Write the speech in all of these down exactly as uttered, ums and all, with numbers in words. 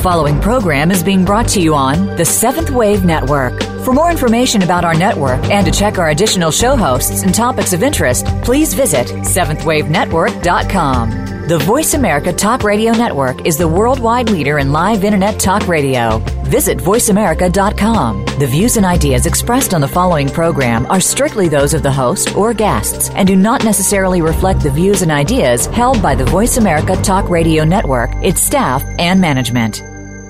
following program is being brought to you on the Seventh Wave Network. For more information about our network and to check our additional show hosts and topics of interest, please visit seventh wave network dot com. The Voice America Talk Radio Network is the worldwide leader in live Internet talk radio. Visit voice america dot com. The views and ideas expressed on the following program are strictly those of the host or guests and do not necessarily reflect the views and ideas held by the Voice America Talk Radio Network, its staff, and management.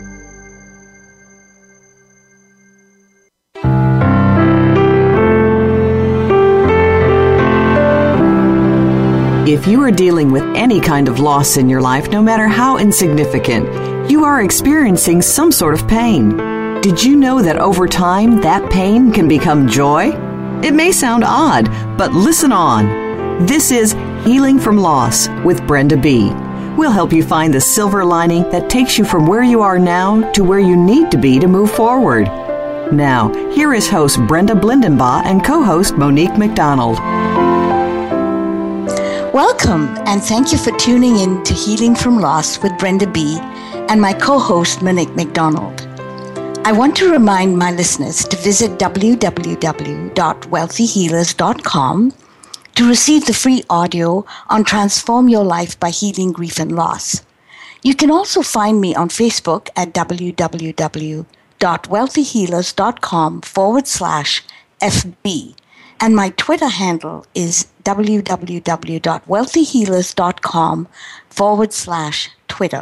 If you are dealing with any kind of loss in your life, no matter how insignificant, you are experiencing some sort of pain. Did you know that over time, that pain can become joy? It may sound odd, but listen on. This is Healing from Loss with Brenda B. We'll help you find the silver lining that takes you from where you are now to where you need to be to move forward. Now, here is host Brenda Blindenbaugh and co-host Monique McDonald. Welcome, and thank you for tuning in to Healing from Loss with Brenda B. and my co-host Monique McDonald. I want to remind my listeners to visit w w w dot wealthy healers dot com to receive the free audio on Transform Your Life by Healing Grief and Loss. You can also find me on Facebook at w w w dot wealthy healers dot com forward slash F B. And my Twitter handle is w w w dot wealthy healers dot com forward slash Twitter.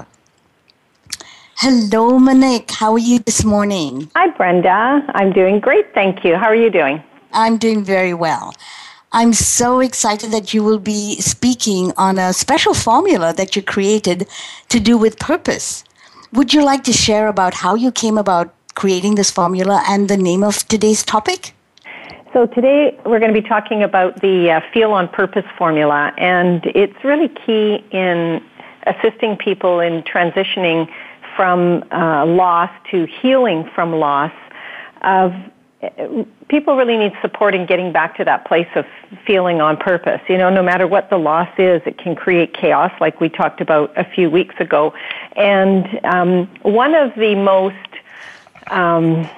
Hello, Monique. How are you this morning? Hi, Brenda. I'm doing great, thank you. How are you doing? I'm doing very well. I'm so excited that you will be speaking on a special formula that you created to do with purpose. Would you like to share about how you came about creating this formula and the name of today's topic? So today we're going to be talking about the uh, Feel on Purpose formula, and it's really key in assisting people in transitioning from uh, loss to healing from loss. Of people really need support in getting back to that place of feeling on purpose. You know, no matter what the loss is, it can create chaos, like we talked about a few weeks ago. And um, one of the most um,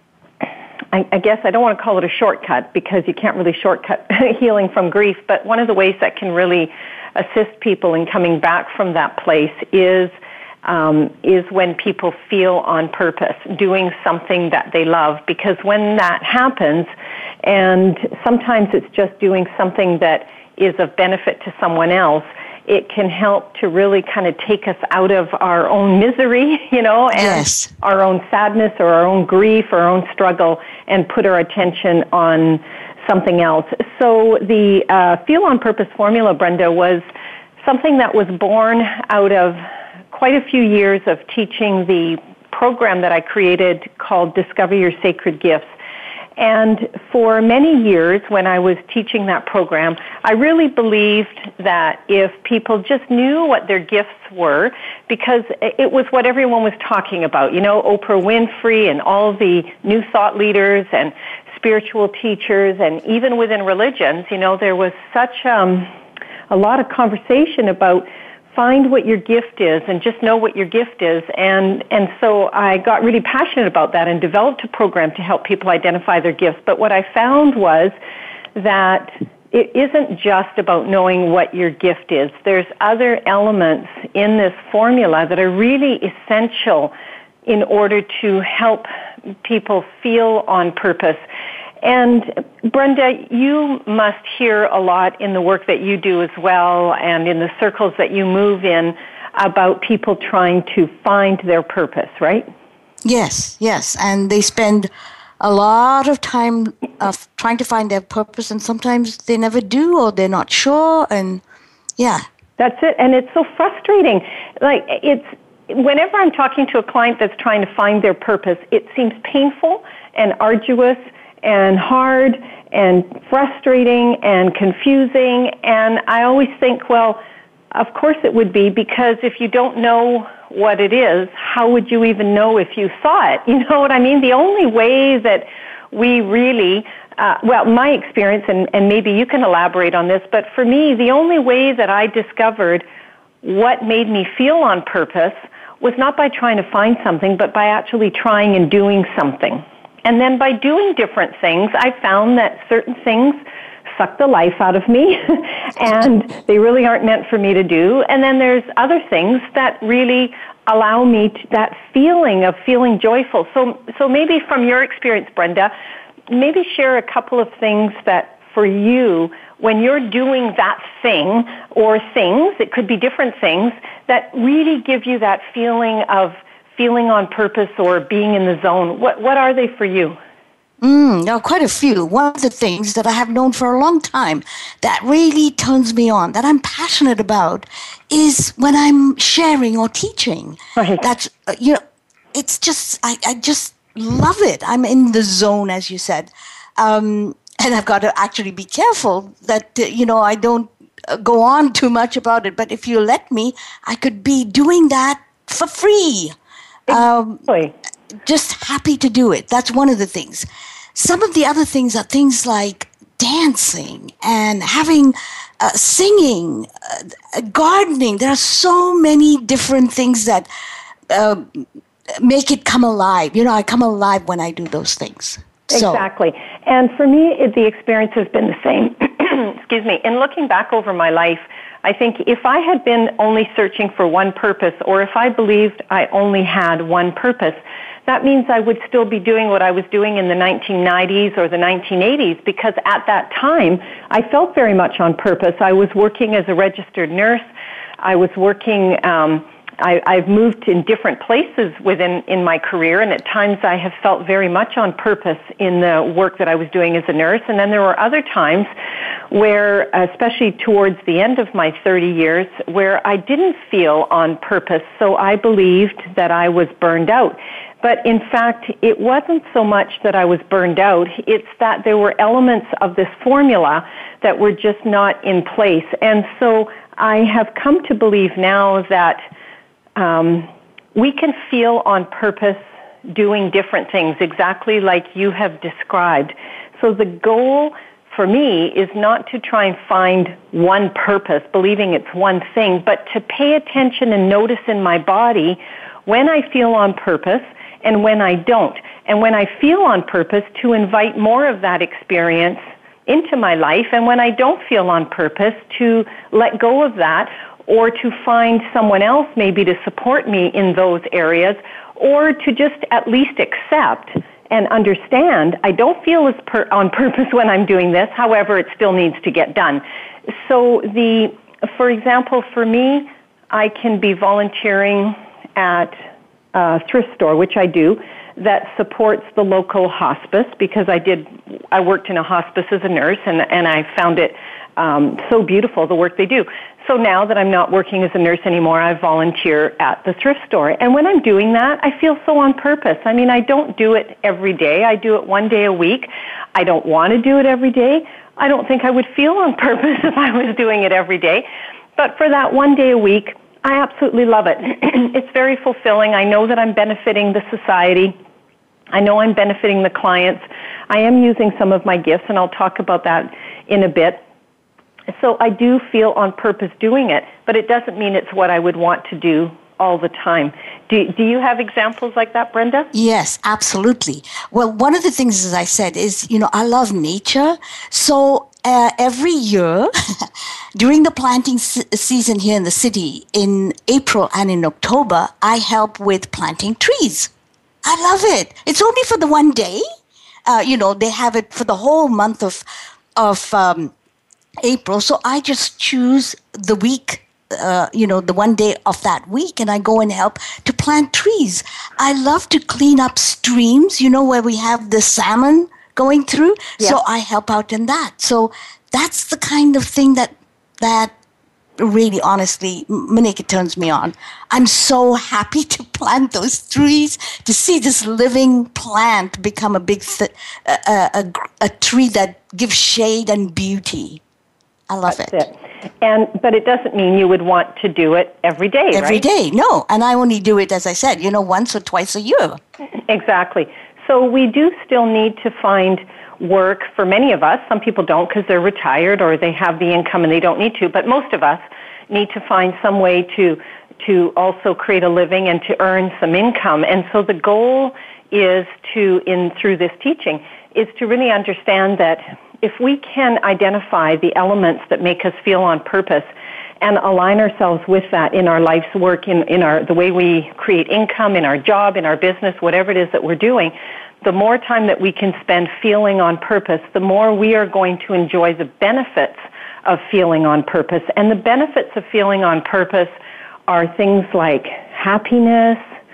I, I guess I don't want to call it a shortcut because you can't really shortcut healing from grief, but one of the ways that can really assist people in coming back from that place is um, is when people feel on purpose, doing something that they love. Because when that happens, and sometimes it's just doing something that is of benefit to someone else, it can help to really kind of take us out of our own misery, you know, and yes. our own sadness or our own grief or our own struggle, and put our attention on something else. So the uh, Feel on Purpose formula, Brenda, was something that was born out of quite a few years of teaching the program that I created called Discover Your Sacred Gifts. And for many years when I was teaching that program, I really believed that if people just knew what their gifts were, because it was what everyone was talking about, you know, Oprah Winfrey and all the new thought leaders and spiritual teachers, and even within religions, you know, there was such um, a lot of conversation about find what your gift is and just know what your gift is. And, and so I got really passionate about that and developed a program to help people identify their gifts. But what I found was that it isn't just about knowing what your gift is. There's other elements in this formula that are really essential in order to help people feel on purpose. And Brenda, you must hear a lot in the work that you do as well, and in the circles that you move in, about people trying to find their purpose, right? Yes, yes. And they spend a lot of time uh, trying to find their purpose, and sometimes they never do, or they're not sure, and yeah. That's it, and it's so frustrating. Like, it's, whenever I'm talking to a client that's trying to find their purpose, it seems painful and arduous and hard and frustrating and confusing. And I always think, well, of course it would be, because if you don't know what it is, how would you even know if you saw it? You know what I mean? The only way that we really, uh, well, my experience, and, and maybe you can elaborate on this, but for me, the only way that I discovered what made me feel on purpose was not by trying to find something, but by actually trying and doing something. And then by doing different things, I found that certain things suck the life out of me and they really aren't meant for me to do. And then there's other things that really allow me to, that feeling of feeling joyful. So, so maybe from your experience, Brenda, maybe share a couple of things that for you, when you're doing that thing or things, it could be different things, that really give you that feeling of feeling on purpose or being in the zone. What, what are they for you? Mm, now, quite a few. One of the things that I have known for a long time that really turns me on, that I'm passionate about, is when I'm sharing or teaching. Right. That's, uh, you know, it's just, I, I just love it. I'm in the zone, as you said. Um, and I've got to actually be careful that, uh, you know, I don't uh, go on too much about it. But if you let me, I could be doing that for free. Exactly. Um, just happy to do it. That's one of the things. Some of the other things are things like dancing and having, uh, singing, uh, gardening. There are so many different things that uh, make it come alive. You know, I come alive when I do those things. So. Exactly. And for me, it, the experience has been the same. Excuse me. In looking back over my life, I think if I had been only searching for one purpose, or if I believed I only had one purpose, that means I would still be doing what I was doing in the nineteen nineties or the nineteen eighties, because at that time, I felt very much on purpose. I was working as a registered nurse. I was working, um, I, I've moved in different places within in my career, and at times I have felt very much on purpose in the work that I was doing as a nurse. And then there were other times where, especially towards the end of my thirty years, where I didn't feel on purpose, so I believed that I was burned out. But in fact, it wasn't so much that I was burned out, it's that there were elements of this formula that were just not in place. And so I have come to believe now that um, we can feel on purpose doing different things, exactly like you have described. So the goal for me is not to try and find one purpose, believing it's one thing, but to pay attention and notice in my body when I feel on purpose and when I don't. And when I feel on purpose, to invite more of that experience into my life, and when I don't feel on purpose, to let go of that, or to find someone else maybe to support me in those areas, or to just at least accept and understand I don't feel as per- on purpose when I'm doing this, however, it still needs to get done. So the, for example, for me, I can be volunteering at a thrift store, which I do, that supports the local hospice, because I did, I worked in a hospice as a nurse, and, and I found it um, so beautiful, the work they do. So now that I'm not working as a nurse anymore, I volunteer at the thrift store. And when I'm doing that, I feel so on purpose. I mean, I don't do it every day. I do it one day a week. I don't want to do it every day. I don't think I would feel on purpose if I was doing it every day. But for that one day a week, I absolutely love it. It's very fulfilling. I know that I'm benefiting the society. I know I'm benefiting the clients. I am using some of my gifts, and I'll talk about that in a bit. So I do feel on purpose doing it, but it doesn't mean it's what I would want to do all the time. Do, do you have examples like that, Brenda? Yes, absolutely. Well, one of the things, as I said, is, you know, I love nature. So uh, every year during the planting se- season here in the city, in April and in October, I help with planting trees. I love it. It's only for the one day. Uh, you know, they have it for the whole month of, of um, April. So I just choose the week, uh, you know, the one day of that week, and I go and help to plant trees. I love to clean up streams, you know, where we have the salmon going through. Yeah. So I help out in that. So that's the kind of thing that, that really, honestly, Monique, it turns me on. I'm so happy to plant those trees, to see this living plant become a big, th- a, a, a tree that gives shade and beauty. I love That's it. it. And but it doesn't mean you would want to do it every day, every right? day, no. And I only do it, as I said, you know, once or twice a year. Exactly. So we do still need to find work for many of us. Some people don't because they're retired or they have the income and they don't need to. But most of us need to find some way to to also create a living and to earn some income. And so the goal is to, in through this teaching, is to really understand that if we can identify the elements that make us feel on purpose and align ourselves with that in our life's work, in, in our the way we create income, in our job, in our business, whatever it is that we're doing, the more time that we can spend feeling on purpose, the more we are going to enjoy the benefits of feeling on purpose. And the benefits of feeling on purpose are things like happiness,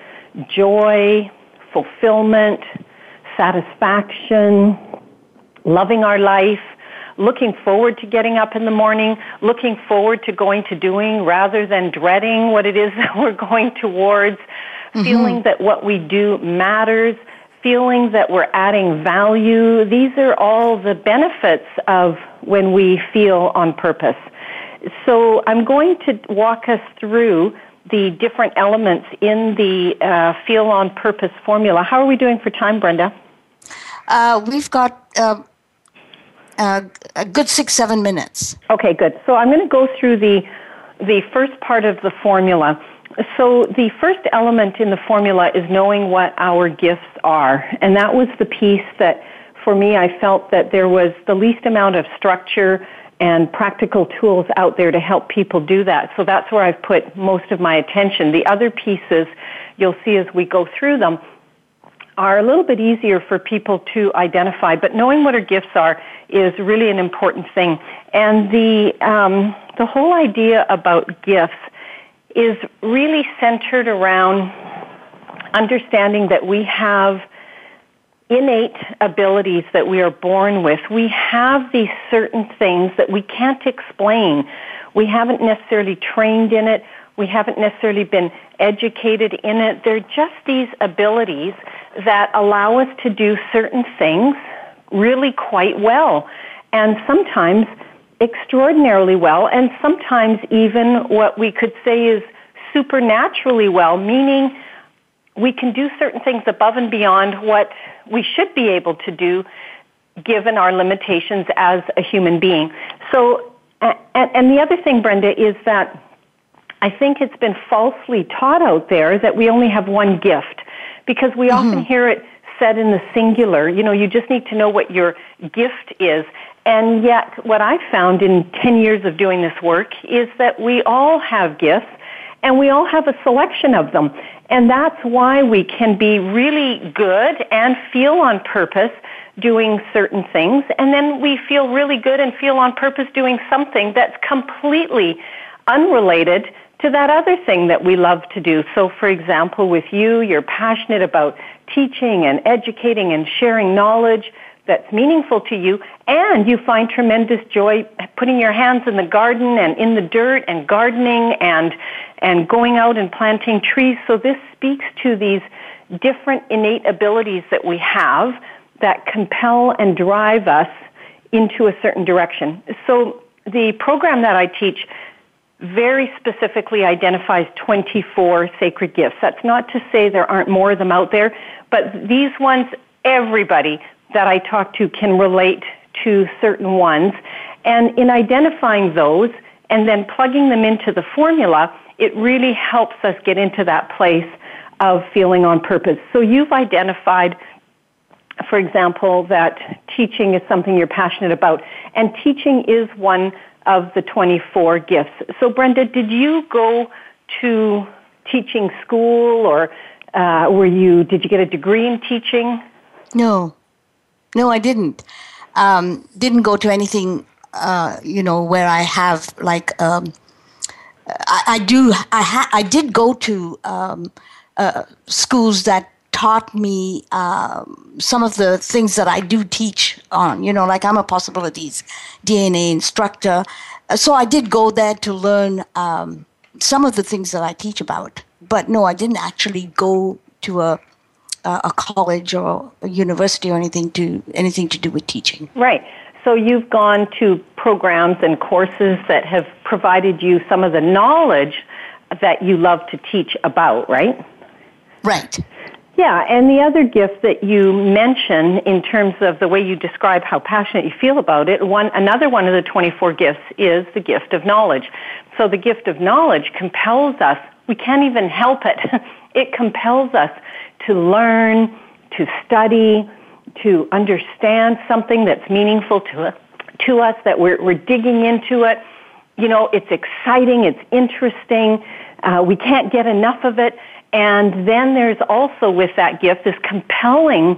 joy, fulfillment, satisfaction, loving our life, looking forward to getting up in the morning, looking forward to going to doing rather than dreading what it is that we're going towards, mm-hmm. feeling that what we do matters, feeling that we're adding value. These are all the benefits of when we feel on purpose. So I'm going to walk us through the different elements in the uh, Feel on Purpose formula. How are we doing for time, Brenda? Uh, we've got uh, uh, a good six, seven minutes. Okay, good. So I'm going to go through the the first part of the formula. So the first element in the formula is knowing what our gifts are. And that was the piece that, for me, I felt that there was the least amount of structure and practical tools out there to help people do that. So that's where I've put most of my attention. The other pieces, you'll see as we go through them, are a little bit easier for people to identify. But knowing what our gifts are is really an important thing. And the um, the whole idea about gifts is really centered around understanding that we have innate abilities that we are born with. We have these certain things that we can't explain. We haven't necessarily trained in it. We haven't necessarily been educated in it. They're just these abilities that allow us to do certain things really quite well, and sometimes extraordinarily well, and sometimes even what we could say is supernaturally well, meaning we can do certain things above and beyond what we should be able to do given our limitations as a human being. So, and, and the other thing, Brenda, is that I think it's been falsely taught out there that we only have one gift, because we mm-hmm. often hear it said in the singular, you know, you just need to know what your gift is. And yet what I've found in ten years of doing this work is that we all have gifts, and we all have a selection of them. And that's why we can be really good and feel on purpose doing certain things, and then we feel really good and feel on purpose doing something that's completely unrelated to that other thing that we love to do. So, for example, with you, you're passionate about teaching and educating and sharing knowledge that's meaningful to you, and you find tremendous joy putting your hands in the garden and in the dirt and gardening and and going out and planting trees. So this speaks to these different innate abilities that we have that compel and drive us into a certain direction. So the program that I teach very specifically identifies twenty-four sacred gifts. That's not to say there aren't more of them out there, but these ones, everybody that I talk to can relate to certain ones. And in identifying those and then plugging them into the formula, it really helps us get into that place of feeling on purpose. So you've identified, for example, that teaching is something you're passionate about, and teaching is one of the twenty-four gifts. So Brenda, did you go to teaching school, or uh, were you, did you get a degree in teaching? No. No, I didn't. Um, didn't go to anything, uh, you know, where I have like, um, I, I do, I ha- I did go to um, uh, schools that taught me um, some of the things that I do teach on, you know, like I'm a possibilities D N A instructor. So I did go there to learn um, some of the things that I teach about. But no, I didn't actually go to a a college or a university or anything to anything to do with teaching. Right. So you've gone to programs and courses that have provided you some of the knowledge that you love to teach about, right? Right. Yeah, and the other gift that you mention in terms of the way you describe how passionate you feel about it, one another one of the twenty-four gifts is the gift of knowledge. So the gift of knowledge compels us we can't even help it. It compels us to learn, to study, to understand something that's meaningful to us, to us that we're, we're digging into it. You know, it's exciting, it's interesting, uh, we can't get enough of it. And then there's also with that gift this compelling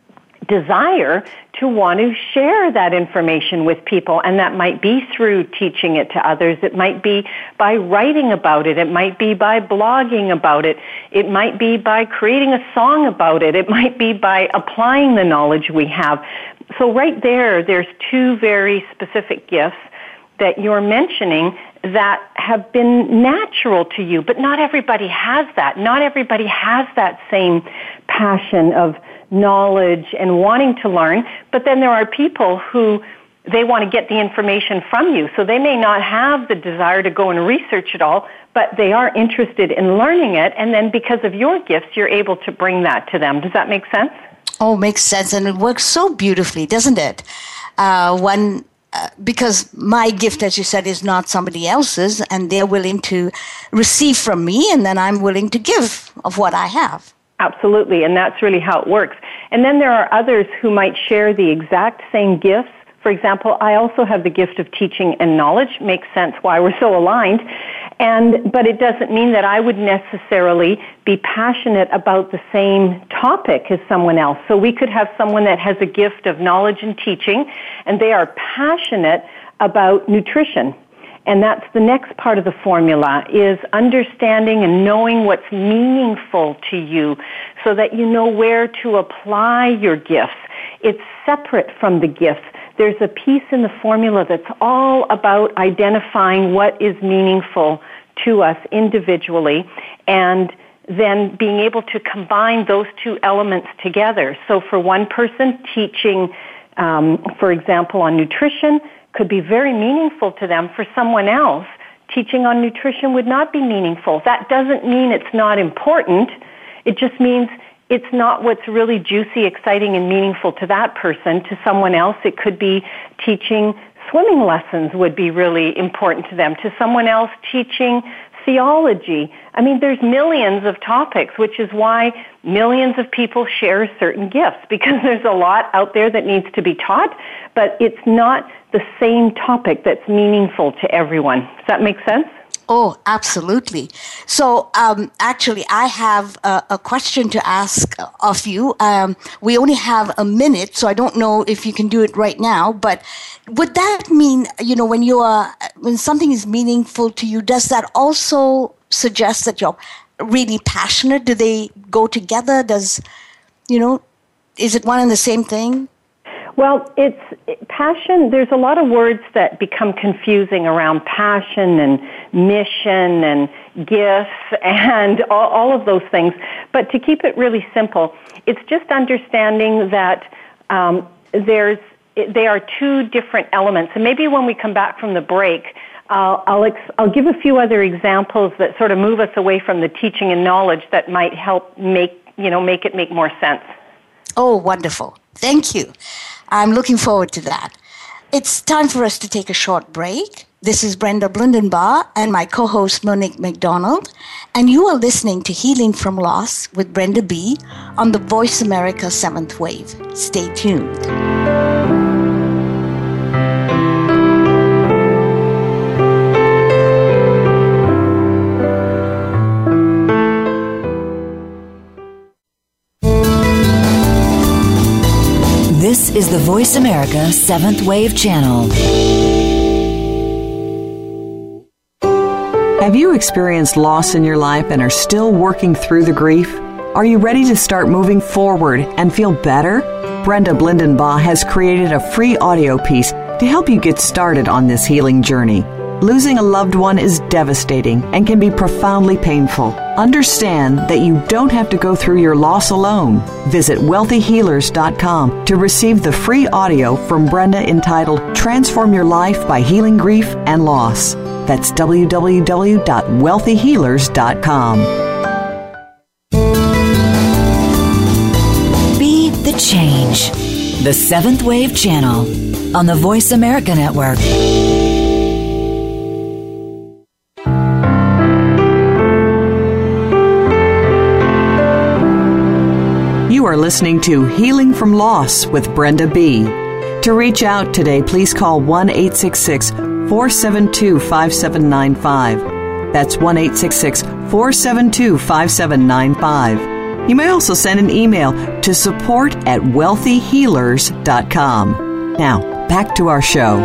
desire to want to share that information with people, and that might be through teaching it to others. It might be by writing about it. It might be by blogging about it. It might be by creating a song about it. It might be by applying the knowledge we have. So right there, there's two very specific gifts that you're mentioning that have been natural to you, but not everybody has that. Not everybody has that same passion of knowledge and wanting to learn, but then there are people who they want to get the information from you. So they may not have the desire to go and research it all, but they are interested in learning it, and then because of your gifts, you're able to bring that to them. Does that make sense? Oh, makes sense, and it works so beautifully, doesn't it? Uh, one, uh, because my gift, as you said, is not somebody else's, and they're willing to receive from me, and then I'm willing to give of what I have. Absolutely, and that's really how it works. And then there are others who might share the exact same gifts. For example, I also have the gift of teaching and knowledge. Makes sense why we're so aligned. And but it doesn't mean that I would necessarily be passionate about the same topic as someone else. So we could have someone that has a gift of knowledge and teaching, and they are passionate about nutrition. And that's the next part of the formula, is understanding and knowing what's meaningful to you so that you know where to apply your gifts. It's separate from the gifts. There's a piece in the formula that's all about identifying what is meaningful to us individually and then being able to combine those two elements together. So for one person, teaching, um, for example, on nutrition could be very meaningful to them. For someone else, teaching on nutrition would not be meaningful. That doesn't mean it's not important. It just means it's not what's really juicy, exciting, and meaningful to that person. To someone else, it could be teaching swimming lessons would be really important to them. To someone else, teaching theology. I mean, there's millions of topics, which is why millions of people share certain gifts, because there's a lot out there that needs to be taught, but it's not the same topic that's meaningful to everyone. Does that make sense? Oh, absolutely. So um, actually, I have a, a question to ask of you. Um, we only have a minute, so I don't know if you can do it right now, but would that mean, you know, when you are, when something is meaningful to you, does that also suggest that you're really passionate? Do they go together? Does, you know, is it one and the same thing? Well, it's passion. There's a lot of words that become confusing around passion and mission and gifts and all, all of those things. But to keep it really simple, it's just understanding that um, there's they are two different elements. And maybe when we come back from the break, uh, I'll ex- I'll give a few other examples that sort of move us away from the teaching and knowledge that might help make you know make it make more sense. Oh, wonderful! Thank you. I'm looking forward to that. It's time for us to take a short break. This is Brenda Blindenbaugh and my co-host Monique McDonald, and you are listening to Healing from Loss with Brenda B. on the Voice America seventh Wave. Stay tuned. This is the Voice America seventh Wave Channel. Have you experienced loss in your life and are still working through the grief? Are you ready to start moving forward and feel better? Brenda Blindenbaugh has created a free audio piece to help you get started on this healing journey. Losing a loved one is devastating and can be profoundly painful. Understand that you don't have to go through your loss alone. Visit wealthy healers dot com to receive the free audio from Brenda entitled Transform Your Life by Healing Grief and Loss. That's w w w dot wealthy healers dot com. Be the change. The seventh Wave Channel on the Voice America Network. are listening to Healing from Loss with Brenda B. To reach out today, please call one eight six six, four seven two, five seven nine five. That's one eight six six, four seven two, five seven nine five. You may also send an email to support at wealthy healers dot com. Now, back to our show.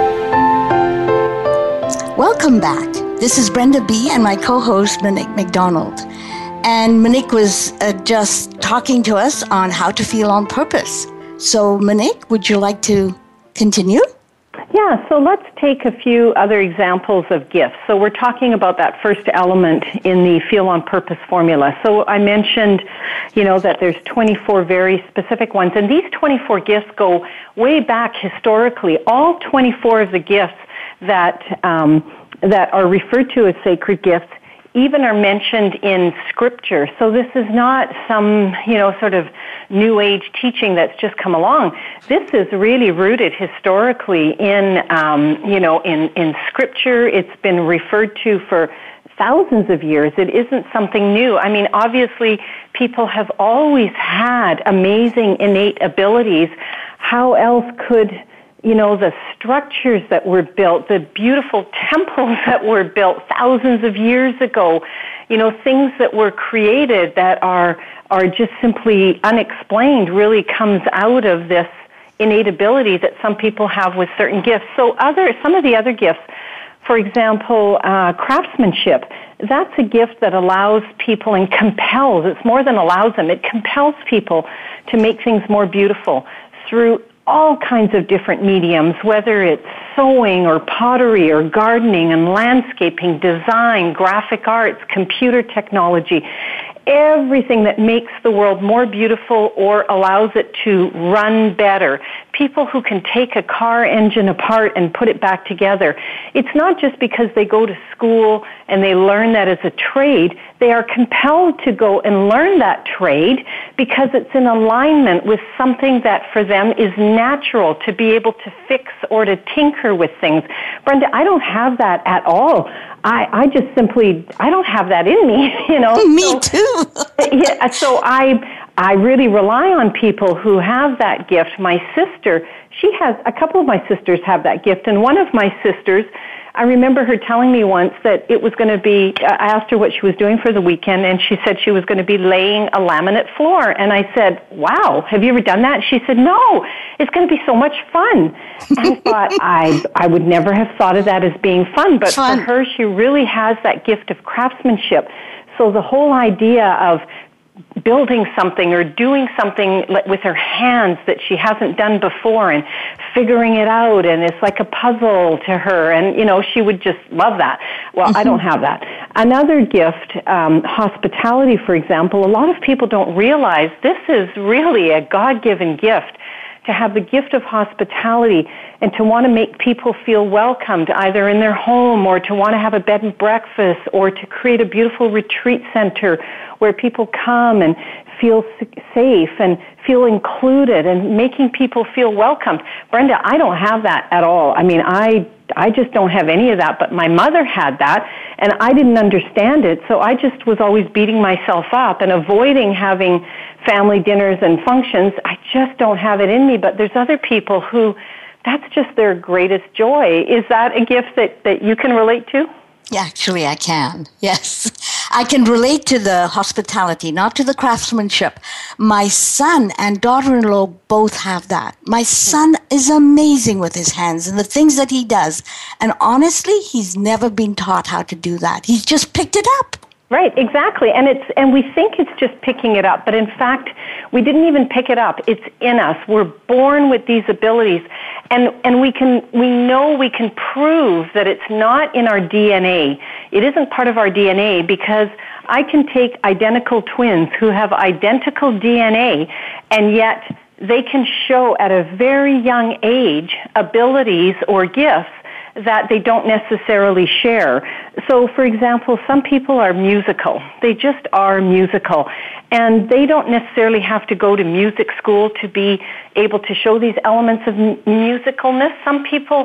Welcome back. This is Brenda B. and my co-host, Monique McDonald. And Monique was uh, just talking to us on how to feel on purpose. So, Monique, would you like to continue? Yeah, so let's take a few other examples of gifts. So we're talking about that first element in the Feel on Purpose formula. So I mentioned, you know, that there's twenty-four very specific ones, and these twenty-four gifts go way back historically. All twenty-four of the gifts that um, that are referred to as sacred gifts even are mentioned in Scripture. So this is not some, you know, sort of New Age teaching that's just come along. This is really rooted historically in, um, you know, in, in Scripture. It's been referred to for thousands of years. It isn't something new. I mean, obviously, people have always had amazing innate abilities. How else could, you know, the structures that were built, the beautiful temples that were built thousands of years ago, you know, things that were created that are are just simply unexplained really comes out of this innate ability that some people have with certain gifts. So other, some of the other gifts, for example, uh, craftsmanship, that's a gift that allows people and compels, it's more than allows them, it compels people to make things more beautiful through all kinds of different mediums, whether it's sewing or pottery or gardening and landscaping, design, graphic arts, computer technology, everything that makes the world more beautiful or allows it to run better. People who can take a car engine apart and put it back together. It's not just because they go to school and they learn that as a trade. They are compelled to go and learn that trade because it's in alignment with something that for them is natural, to be able to fix or to tinker with things. Brenda, I don't have that at all. I, I just simply, I don't have that in me, you know. Me so, too. yeah, so I I really rely on people who have that gift. My sister, she has, a couple of my sisters have that gift, and one of my sisters, I remember her telling me once that it was going to be, I asked her what she was doing for the weekend, and she said she was going to be laying a laminate floor. And I said, wow, have you ever done that? She said, no, it's going to be so much fun. And I thought, I, I would never have thought of that as being fun, but fun. For her, she really has that gift of craftsmanship. So the whole idea of building something or doing something with her hands that she hasn't done before and figuring it out, and it's like a puzzle to her, and you know, she would just love that. Well, mm-hmm. I don't have that. Another gift, um, hospitality, for example, a lot of people don't realize this is really a God-given gift, to have the gift of hospitality and to want to make people feel welcomed either in their home or to want to have a bed and breakfast or to create a beautiful retreat center where people come and feel safe and feel included and making people feel welcomed. Brenda, I don't have that at all. I mean, I I just don't have any of that, but my mother had that, and I didn't understand it, so I just was always beating myself up and avoiding having family dinners and functions. I just don't have it in me, but there's other people who that's just their greatest joy. Is that a gift that, that you can relate to? Yeah, actually, I can. Yes. I can relate to the hospitality, not to the craftsmanship. My son and daughter-in-law both have that. My son is amazing with his hands and the things that he does. And honestly, he's never been taught how to do that. He's just picked it up. Right, exactly. And it's and we think it's just picking it up, but in fact, we didn't even pick it up. It's in us. We're born with these abilities. And and we can we know we can prove that it's not in our D N A. It isn't part of our D N A because I can take identical twins who have identical D N A, and yet they can show at a very young age abilities or gifts that they don't necessarily share. So, for example, some people are musical. They just are musical. And they don't necessarily have to go to music school to be able to show these elements of m- musicalness. Some people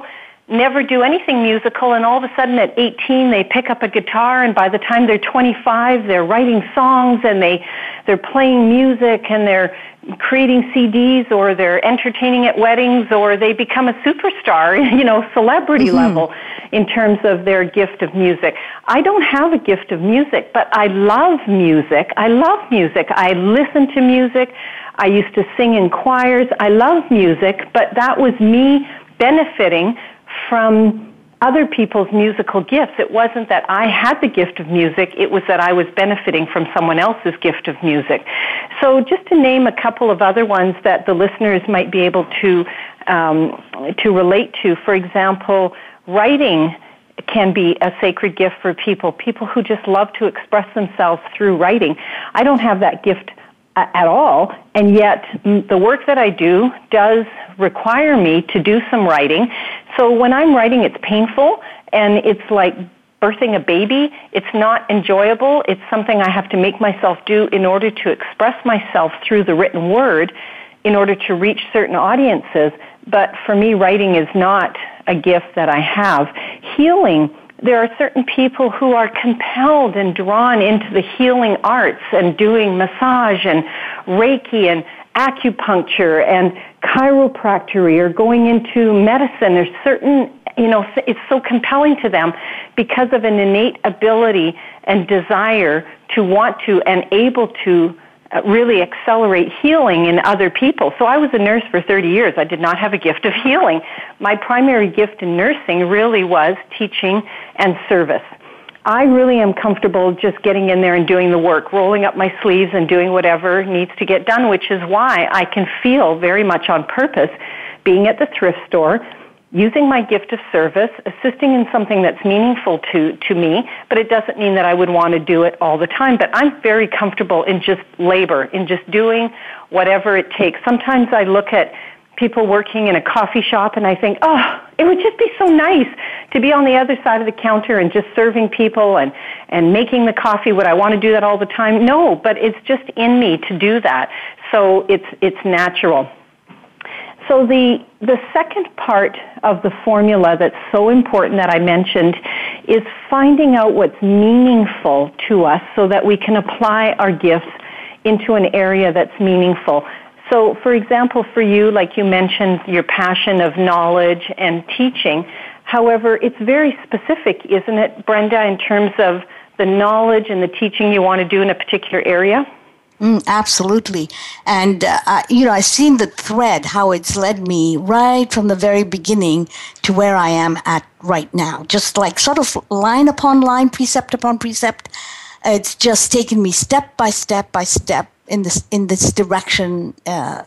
never do anything musical, and all of a sudden at eighteen they pick up a guitar, and by the time they're twenty-five they're writing songs and they they're playing music and they're creating C Ds, or they're entertaining at weddings, or they become a superstar, you know, celebrity mm-hmm. level in terms of their gift of music. I don't have a gift of music, but I love music. I love music. I listen to music. I used to sing in choirs. I love music, but that was me benefiting from other people's musical gifts. It wasn't that I had the gift of music, it was that I was benefiting from someone else's gift of music. So just to name a couple of other ones that the listeners might be able to um, to relate to, for example, writing can be a sacred gift for people, people who just love to express themselves through writing. I don't have that gift at all, and yet the work that I do does require me to do some writing. So when I'm writing, it's painful, and it's like birthing a baby. It's not enjoyable. It's something I have to make myself do in order to express myself through the written word in order to reach certain audiences. But for me, writing is not a gift that I have. Healing, there are certain people who are compelled and drawn into the healing arts and doing massage and Reiki and acupuncture and chiropractic, or going into medicine. There's certain, you know, it's so compelling to them because of an innate ability and desire to want to and able to really accelerate healing in other people. So I was a nurse for thirty years. I did not have a gift of healing. My primary gift in nursing really was teaching and service. I really am comfortable just getting in there and doing the work, rolling up my sleeves and doing whatever needs to get done, which is why I can feel very much on purpose being at the thrift store, using my gift of service, assisting in something that's meaningful to, to me, but it doesn't mean that I would want to do it all the time. But I'm very comfortable in just labor, in just doing whatever it takes. Sometimes I look at people working in a coffee shop and I think, oh, it would just be so nice to be on the other side of the counter and just serving people and, and making the coffee. Would I want to do that all the time? No, but it's just in me to do that. So it's, it's natural. So the the second part of the formula that's so important that I mentioned is finding out what's meaningful to us so that we can apply our gifts into an area that's meaningful. So, for example, for you, like you mentioned, your passion of knowledge and teaching. However, it's very specific, isn't it, Brenda, in terms of the knowledge and the teaching you want to do in a particular area? Mm, absolutely. And, uh, I, you know, I've seen the thread, how it's led me right from the very beginning to where I am at right now. Just like sort of line upon line, precept upon precept. It's just taken me step by step by step in this in this direction uh,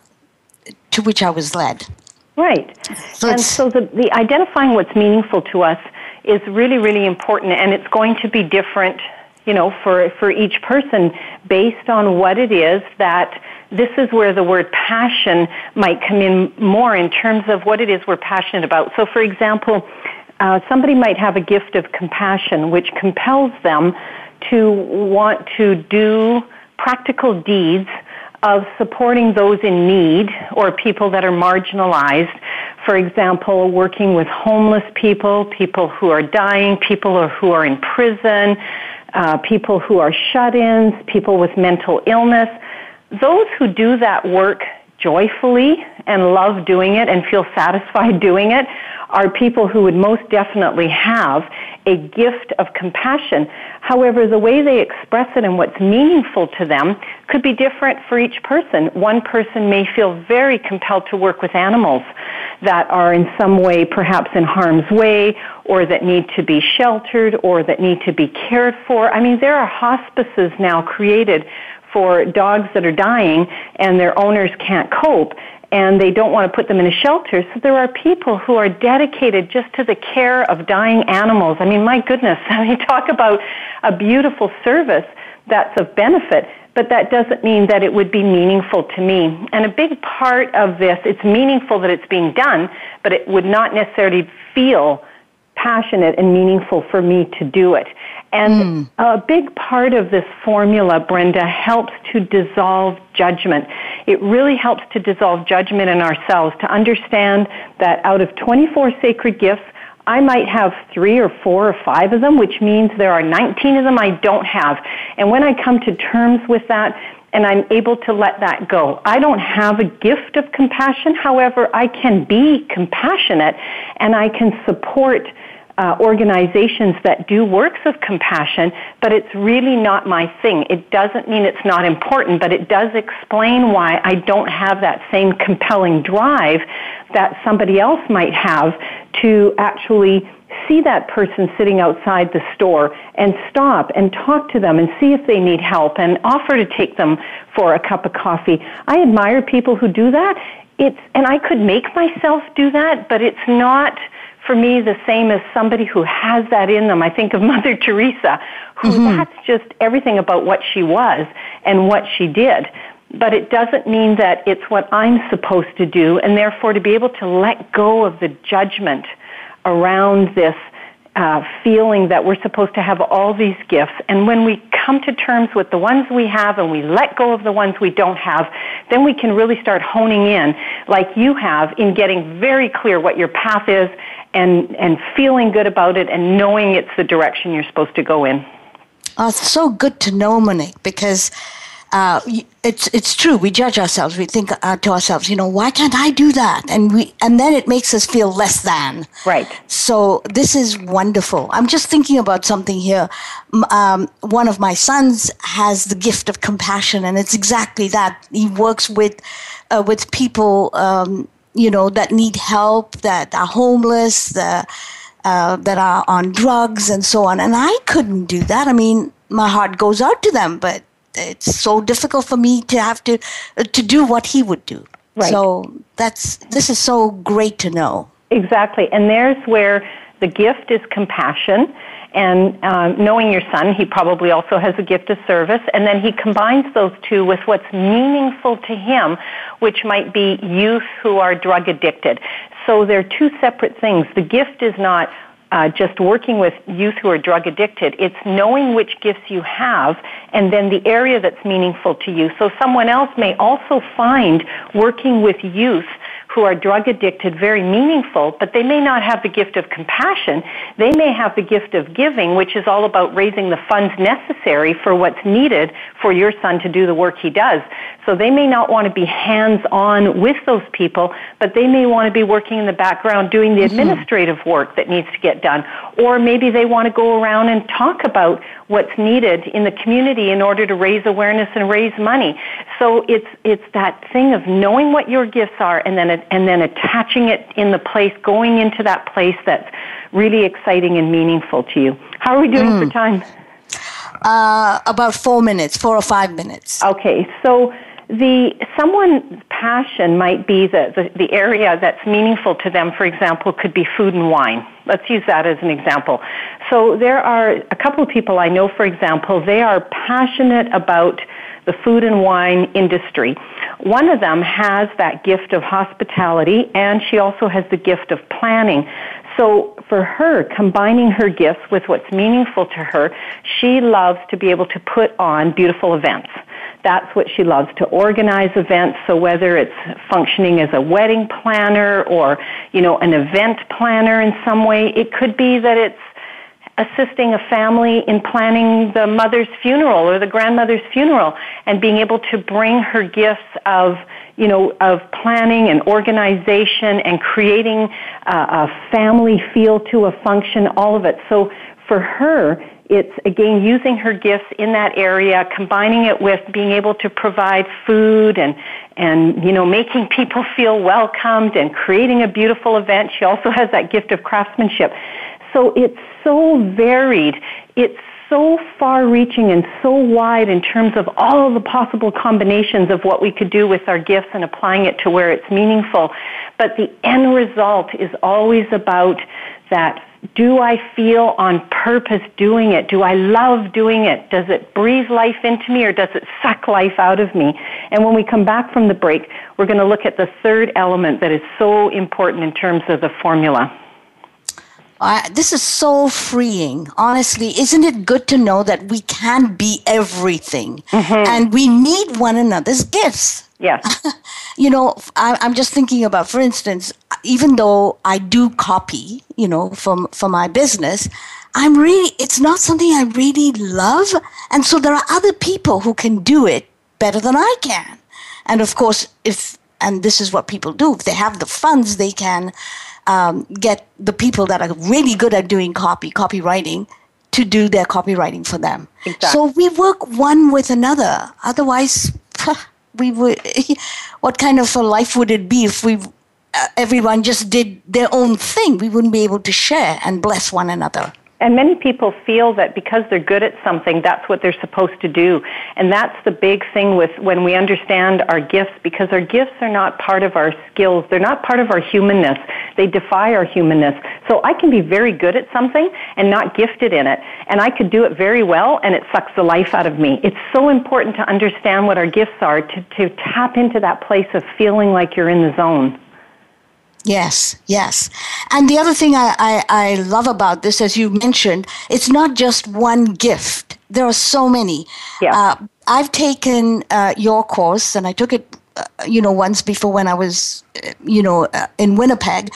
to which I was led. Right. So and so the, the identifying what's meaningful to us is really, really important, and it's going to be different, you know, for, for each person based on what it is that this is where the word passion might come in more in terms of what it is we're passionate about. So, for example, uh, somebody might have a gift of compassion, which compels them to want to do practical deeds of supporting those in need or people that are marginalized. For example, working with homeless people, people who are dying, people who are in prison, uh, people who are shut-ins, people with mental illness. Those who do that work joyfully and love doing it and feel satisfied doing it are people who would most definitely have a gift of compassion. However, the way they express it and what's meaningful to them could be different for each person. One person may feel very compelled to work with animals that are in some way perhaps in harm's way, or that need to be sheltered, or that need to be cared for. I mean, there are hospices now created for dogs that are dying and their owners can't cope, and they don't want to put them in a shelter. So there are people who are dedicated just to the care of dying animals. I mean, my goodness, I mean, talk about a beautiful service that's of benefit, but that doesn't mean that it would be meaningful to me. And a big part of this, it's meaningful that it's being done, but it would not necessarily feel passionate and meaningful for me to do it. And mm. a big part of this formula, Brenda, helps to dissolve judgment. It really helps to dissolve judgment in ourselves, to understand that out of twenty-four sacred gifts, I might have three or four or five of them, which means there are nineteen of them I don't have. And when I come to terms with that, and I'm able to let that go, I don't have a gift of compassion. However, I can be compassionate, and I can support uh, organizations that do works of compassion, but it's really not my thing. It doesn't mean it's not important, but it does explain why I don't have that same compelling drive that somebody else might have to actually see that person sitting outside the store and stop and talk to them and see if they need help and offer to take them for a cup of coffee. I admire people who do that. It's, and I could make myself do that, but it's not, for me, the same as somebody who has that in them. I think of Mother Teresa, who mm-hmm. that's just everything about what she was and what she did. But it doesn't mean that it's what I'm supposed to do, and therefore to be able to let go of the judgment around this uh, feeling that we're supposed to have all these gifts. And when we come to terms with the ones we have and we let go of the ones we don't have, then we can really start honing in, like you have, in getting very clear what your path is and, and feeling good about it and knowing it's the direction you're supposed to go in. Oh, it's so good to know, Monique, because Uh, it's it's true. We judge ourselves. We think uh, to ourselves, you know, why can't I do that? And we and then it makes us feel less than. Right. So this is wonderful. I'm just thinking about something here. Um, one of my sons has the gift of compassion, and it's exactly that. He works with uh, with people, um, you know, that need help, that are homeless, that, uh, that are on drugs, and so on. And I couldn't do that. I mean, my heart goes out to them, but it's so difficult for me to have to uh, to do what he would do. Right. So that's this is so great to know. Exactly, and there's where the gift is compassion. And um, knowing your son, he probably also has a gift of service, and then he combines those two with what's meaningful to him, which might be youth who are drug addicted. So they're two separate things. The gift is not Uh, just working with youth who are drug addicted. It's knowing which gifts you have and then the area that's meaningful to you. So someone else may also find working with youth who are drug addicted very meaningful, but they may not have the gift of compassion. They may have the gift of giving, which is all about raising the funds necessary for what's needed for your son to do the work he does. So they may not want to be hands-on with those people, but they may want to be working in the background doing the administrative work that needs to get done. Or maybe they want to go around and talk about what's needed in the community in order to raise awareness and raise money. So it's it's that thing of knowing what your gifts are and then and then attaching it in the place, going into that place that's really exciting and meaningful to you. How are we doing mm. for time? Uh, about four minutes, four or five minutes. Okay, so the someone's passion might be the, the, the area that's meaningful to them, for example, could be food and wine. Let's use that as an example. So there are a couple of people I know, for example, they are passionate about the food and wine industry. One of them has that gift of hospitality, and she also has the gift of planning. So for her, combining her gifts with what's meaningful to her, she loves to be able to put on beautiful events. That's what she loves, to organize events. So whether it's functioning as a wedding planner or, you know, an event planner in some way, it could be that it's assisting a family in planning the mother's funeral or the grandmother's funeral and being able to bring her gifts of, you know, of planning and organization and creating uh, a family feel to a function, all of it. So for her, it's, again, using her gifts in that area, combining it with being able to provide food and, and you know, making people feel welcomed and creating a beautiful event. She also has that gift of craftsmanship. So it's so varied. It's so far-reaching and so wide in terms of all of the possible combinations of what we could do with our gifts and applying it to where it's meaningful. But the end result is always about that. Do I feel on purpose doing it? Do I love doing it? Does it breathe life into me or does it suck life out of me? And when we come back from the break, we're going to look at the third element that is so important in terms of the formula. Uh, this is so freeing. Honestly, isn't it good to know that we can't be everything, mm-hmm. and we need one another's gifts? Yes. You know, I, I'm just thinking about, for instance, even though I do copy, you know, from for my business, I'm really, it's not something I really love. And so there are other people who can do it better than I can. And of course, if, and this is what people do, if they have the funds, they can um, get the people that are really good at doing copy, copywriting, to do their copywriting for them. Exactly. So we work one with another. Otherwise, we would, what kind of a life would it be if we, uh, everyone just did their own thing? We wouldn't be able to share and bless one another. And many people feel that because they're good at something, that's what they're supposed to do. And that's the big thing with when we understand our gifts, because our gifts are not part of our skills. They're not part of our humanness. They defy our humanness. So I can be very good at something and not gifted in it. And I could do it very well, and it sucks the life out of me. It's so important to understand what our gifts are, to, to tap into that place of feeling like you're in the zone. Yes, yes. And the other thing I, I, I love about this, as you mentioned, it's not just one gift. There are so many. Yeah. Uh, I've taken uh, your course, and I took it, uh, you know, once before when I was, uh, you know, uh, in Winnipeg.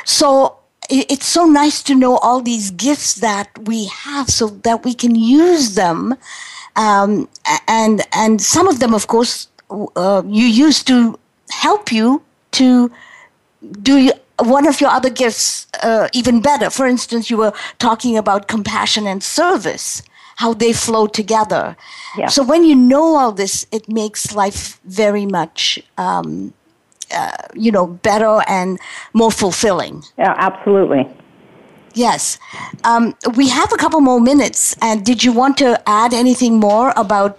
So it, it's so nice to know all these gifts that we have so that we can use them. Um, and, and some of them, of course, uh, you use to help you to do you, one of your other gifts uh, even better. For instance, you were talking about compassion and service, how they flow together. Yeah. So when you know all this, it makes life very much, um, uh, you know, better and more fulfilling. Yeah, absolutely. Yes. Um, we have a couple more minutes. And did you want to add anything more about,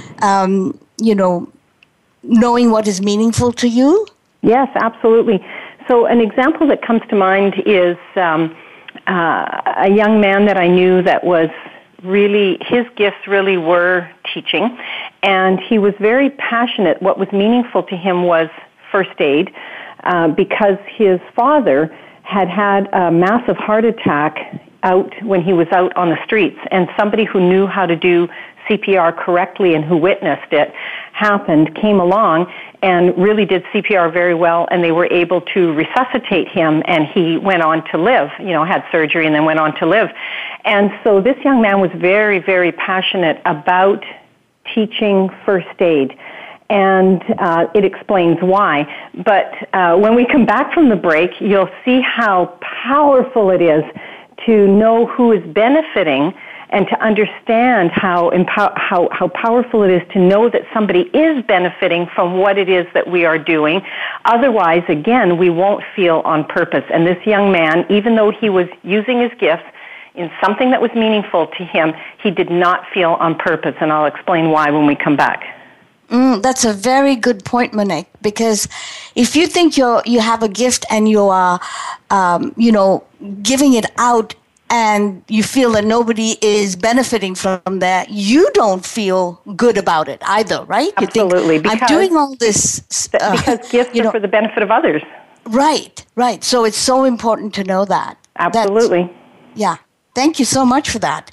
um, you know, knowing what is meaningful to you? Yes, absolutely. So an example that comes to mind is um, uh, a young man that I knew that was really, his gifts really were teaching, and he was very passionate. What was meaningful to him was first aid, uh, because his father had had a massive heart attack out when he was out on the streets, and somebody who knew how to do C P R correctly and who witnessed it happened, came along and really did C P R very well, and they were able to resuscitate him, and he went on to live, you know, had surgery and then went on to live. And so this young man was very, very passionate about teaching first aid, and uh, it explains why. But uh, when we come back from the break, you'll see how powerful it is to know who is benefiting and to understand how, empow- how how powerful it is to know that somebody is benefiting from what it is that we are doing. Otherwise, again, we won't feel on purpose. And this young man, even though he was using his gifts in something that was meaningful to him, he did not feel on purpose. And I'll explain why when we come back. Mm, that's a very good point, Monique, because if you think you're, you have a gift and you are, um, you know, giving it out, and you feel that nobody is benefiting from that, you don't feel good about it either, right? Absolutely. You think, I'm doing all this. Uh, because gifts you know, are for the benefit of others. Right, right. So it's so important to know that. Absolutely. That's, yeah. Thank you so much for that.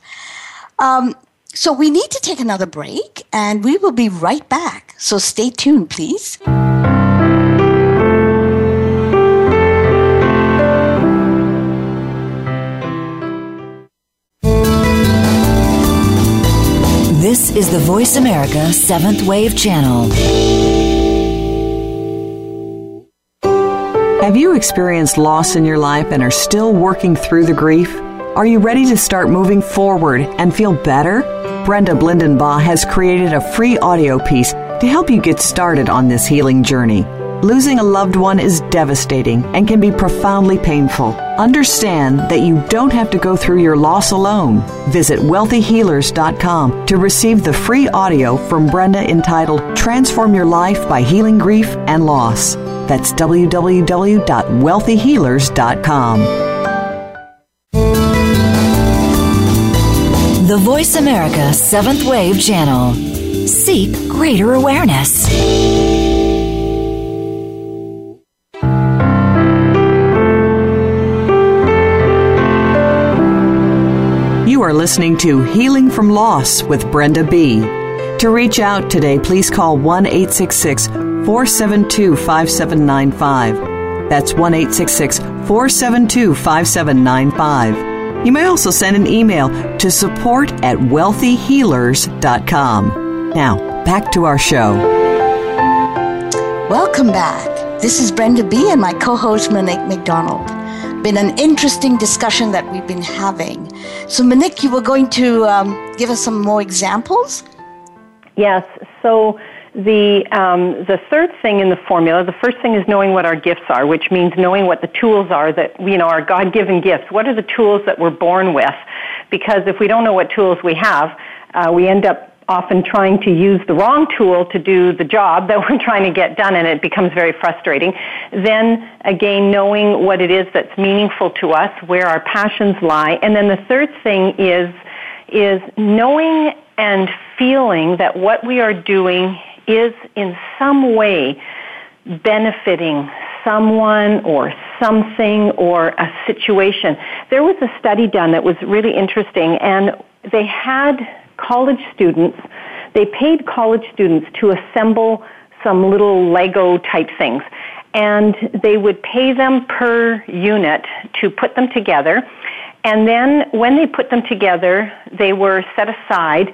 Um, so we need to take another break, and we will be right back. So stay tuned, please. This is the Voice America Seventh Wave Channel. Have you experienced loss in your life and are still working through the grief? Are you ready to start moving forward and feel better? Brenda Blindenbaugh has created a free audio piece to help you get started on this healing journey. Losing a loved one is devastating and can be profoundly painful. Understand that you don't have to go through your loss alone. Visit wealthy healers dot com to receive the free audio from Brenda entitled Transform Your Life by Healing Grief and Loss. That's w w w dot wealthy healers dot com. The Voice America Seventh Wave Channel. Seek greater awareness. listening to Healing from Loss with Brenda B. To reach out today, please call one eight six six, four seven two, five seven nine five. That's one eight six six, four seven two, five seven nine five. You may also send an email to support at wealthy healers dot com. Now, back to our show. Welcome back. This is Brenda B. and my co-host Monique McDonald. Been an interesting discussion that we've been having. So Monique, you were going to um, give us some more examples? Yes. So the um, the third thing in the formula, the first thing is knowing what our gifts are, which means knowing what the tools are that, you know, our God-given gifts. What are the tools that we're born with? Because if we don't know what tools we have, uh, we end up often trying to use the wrong tool to do the job that we're trying to get done, and it becomes very frustrating. Then, again, knowing what it is that's meaningful to us, where our passions lie. And then the third thing is, is knowing and feeling that what we are doing is in some way benefiting someone or something or a situation. There was a study done that was really interesting, and they had college students, they paid college students to assemble some little Lego type things. And they would pay them per unit to put them together. And then when they put them together, they were set aside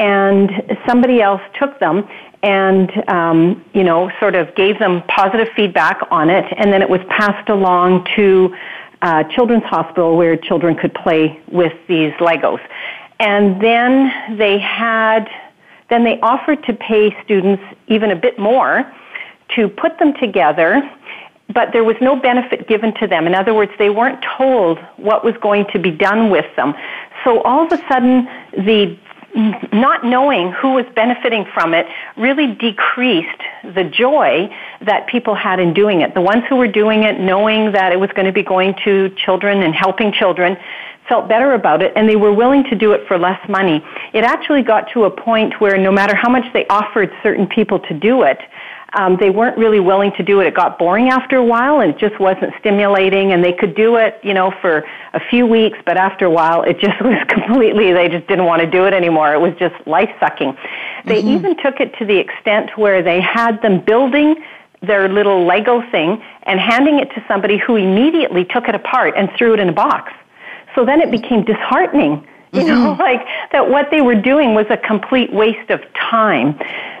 and somebody else took them and, um, you know, sort of gave them positive feedback on it. And then it was passed along to uh, Children's Hospital where children could play with these Legos. And then they had, then they offered to pay students even a bit more to put them together, but there was no benefit given to them. In other words, they weren't told what was going to be done with them. So all of a sudden, the not knowing who was benefiting from it really decreased the joy that people had in doing it. The ones who were doing it, knowing that it was going to be going to children and helping children, felt better about it, and they were willing to do it for less money. It actually got to a point where no matter how much they offered certain people to do it, um, they weren't really willing to do it. It got boring after a while, and it just wasn't stimulating, and they could do it, you know, for a few weeks, but after a while, it just was completely, they just didn't want to do it anymore. It was just life-sucking. They mm-hmm. even took it to the extent where they had them building their little Lego thing and handing it to somebody who immediately took it apart and threw it in a box. So then it became disheartening, you mm-hmm. know, like that what they were doing was a complete waste of time.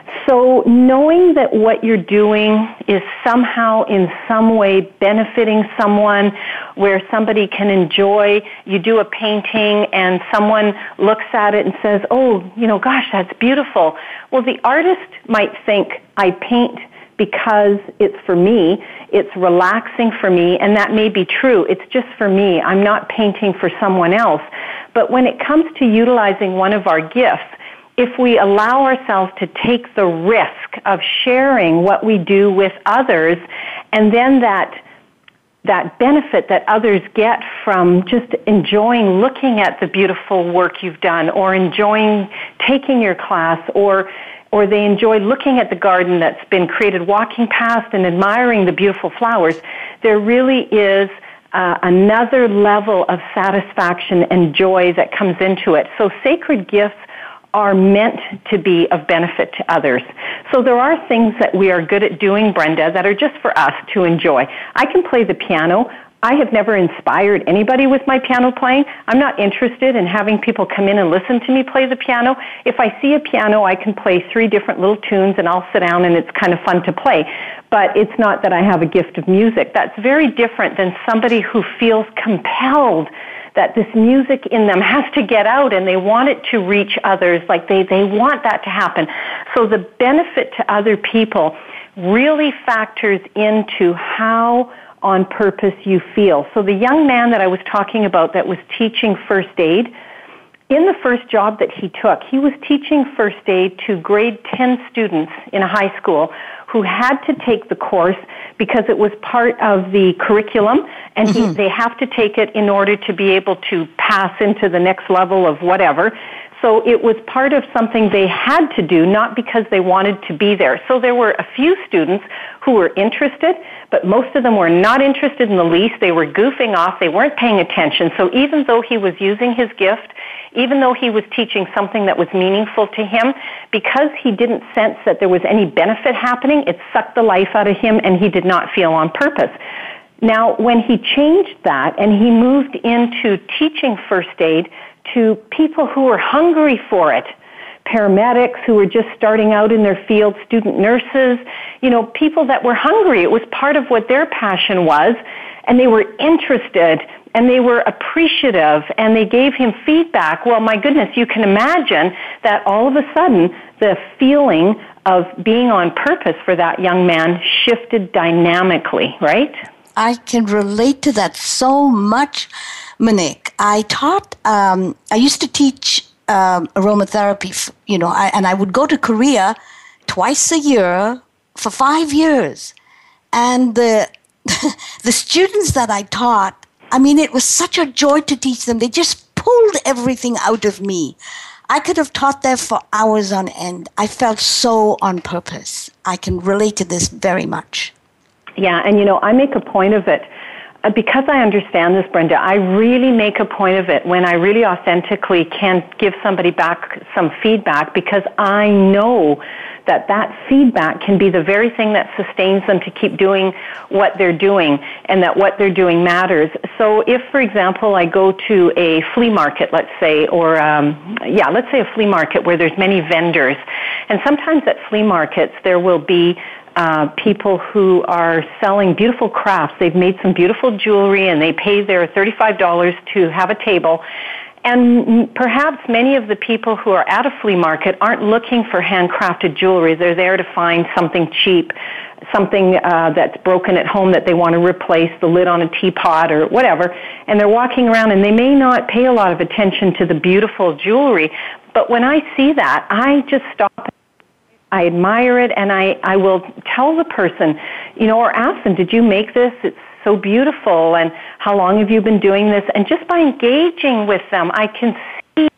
So knowing that what you're doing is somehow in some way benefiting someone, where somebody can enjoy, you do a painting and someone looks at it and says, oh, you know, gosh, that's beautiful. Well, the artist might think, I paint because it's for me, it's relaxing for me, and that may be true. It's just for me. I'm not painting for someone else. But when it comes to utilizing one of our gifts, if we allow ourselves to take the risk of sharing what we do with others, and then that that benefit that others get from just enjoying looking at the beautiful work you've done, or enjoying taking your class, or or they enjoy looking at the garden that's been created, walking past and admiring the beautiful flowers, there really is uh, another level of satisfaction and joy that comes into it. So sacred gifts are meant to be of benefit to others. So there are things that we are good at doing, Brenda, that are just for us to enjoy. I can play the piano. I have never inspired anybody with my piano playing. I'm not interested in having people come in and listen to me play the piano. If I see a piano, I can play three different little tunes and I'll sit down and it's kind of fun to play. But it's not that I have a gift of music. That's very different than somebody who feels compelled that this music in them has to get out and they want it to reach others, like they, they want that to happen. So the benefit to other people really factors into how on purpose you feel. So the young man that I was talking about that was teaching first aid, in the first job that he took, he was teaching first aid to grade ten students in a high school who had to take the course because it was part of the curriculum, and mm-hmm. he, they have to take it in order to be able to pass into the next level of whatever. So it was part of something they had to do, not because they wanted to be there. So there were a few students who were interested, but most of them were not interested in the least. They were goofing off. They weren't paying attention. So even though he was using his gift even though he was teaching something that was meaningful to him, because he didn't sense that there was any benefit happening, it sucked the life out of him and he did not feel on purpose. Now, when he changed that and he moved into teaching first aid to people who were hungry for it, paramedics who were just starting out in their field, student nurses, you know, people that were hungry. It was part of what their passion was, and they were interested, and they were appreciative, and they gave him feedback. Well, my goodness, you can imagine that all of a sudden the feeling of being on purpose for that young man shifted dynamically, right? I can relate to that so much, Monique. I taught, um, I used to teach um, aromatherapy, you know, I, and I would go to Korea twice a year for five years. And the the students that I taught, I mean, it was such a joy to teach them. They just pulled everything out of me. I could have taught there for hours on end. I felt so on purpose. I can relate to this very much. Yeah, and you know, I make a point of it. Uh, because I understand this, Brenda, I really make a point of it when I really authentically can give somebody back some feedback, because I know that that feedback can be the very thing that sustains them to keep doing what they're doing, and that what they're doing matters. So if, for example, I go to a flea market, let's say, or, um, yeah, let's say a flea market where there's many vendors, and sometimes at flea markets there will be Uh, people who are selling beautiful crafts. They've made some beautiful jewelry and they pay their thirty-five dollars to have a table. And perhaps many of the people who are at a flea market aren't looking for handcrafted jewelry. They're there to find something cheap, something uh, that's broken at home that they want to replace, the lid on a teapot or whatever. And they're walking around and they may not pay a lot of attention to the beautiful jewelry. But when I see that, I just stop. I admire it, and I, I will tell the person, you know, or ask them, did you make this? It's so beautiful, and how long have you been doing this? And just by engaging with them, I can see,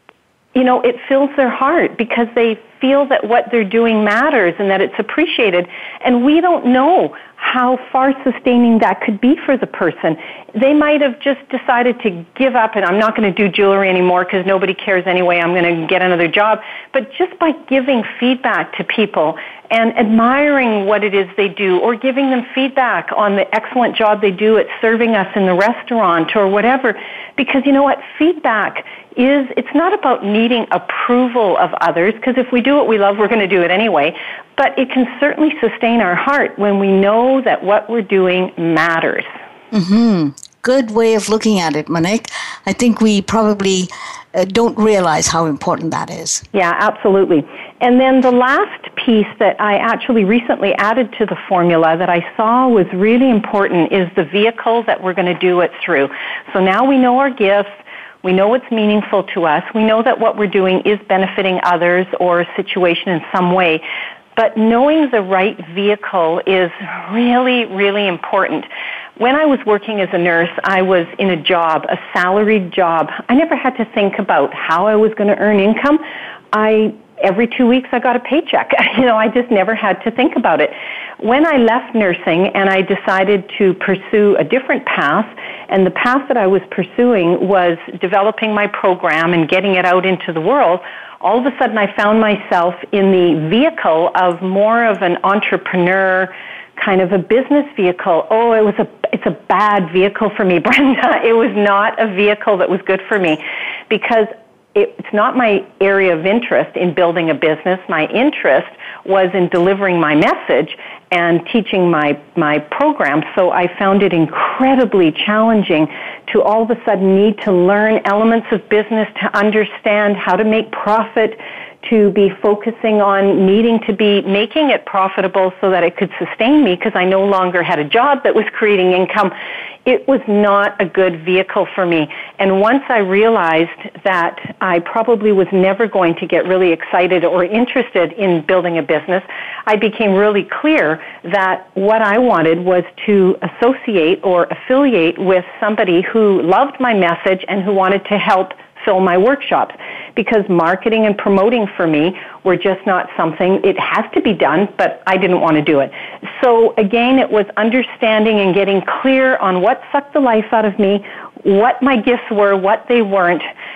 you know, it fills their heart, because they feel that what they're doing matters and that it's appreciated. And we don't know how far sustaining that could be for the person. They might have just decided to give up and I'm not going to do jewelry anymore because nobody cares anyway, I'm going to get another job. But just by giving feedback to people and admiring what it is they do, or giving them feedback on the excellent job they do at serving us in the restaurant or whatever, because you know what, feedback is, it's not about needing approval of others, because if we do what we love, we're going to do it anyway. But it can certainly sustain our heart when we know that what we're doing matters. Mm-hmm. Good way of looking at it, Monique. I think we probably uh, don't realize how important that is. Yeah, absolutely. And then the last piece that I actually recently added to the formula that I saw was really important is the vehicle that we're going to do it through. So now we know our gifts. We know what's meaningful to us. We know that what we're doing is benefiting others or a situation in some way. But knowing the right vehicle is really, really important. When I was working as a nurse, I was in a job, a salaried job. I never had to think about how I was going to earn income. I every two weeks I got a paycheck. You know, I just never had to think about it. When I left nursing and I decided to pursue a different path, and the path that I was pursuing was developing my program and getting it out into the world, all of a sudden I found myself in the vehicle of more of an entrepreneur, kind of a business vehicle. Oh, it was a, it's a bad vehicle for me, Brenda. It was not a vehicle that was good for me, because it's not my area of interest in building a business. My interest was in delivering my message and teaching my, my program. So I found it incredibly challenging to all of a sudden need to learn elements of business, to understand how to make profit, to be focusing on needing to be making it profitable so that it could sustain me, because I no longer had a job that was creating income. It was not a good vehicle for me. And once I realized that I probably was never going to get really excited or interested in building a business, I became really clear that what I wanted was to associate or affiliate with somebody who loved my message and who wanted to help fill my workshops, because marketing and promoting for me were just not something, it has to be done, but I didn't want to do it. So again, it was understanding and getting clear on what sucked the life out of me, what my gifts were, what they weren't,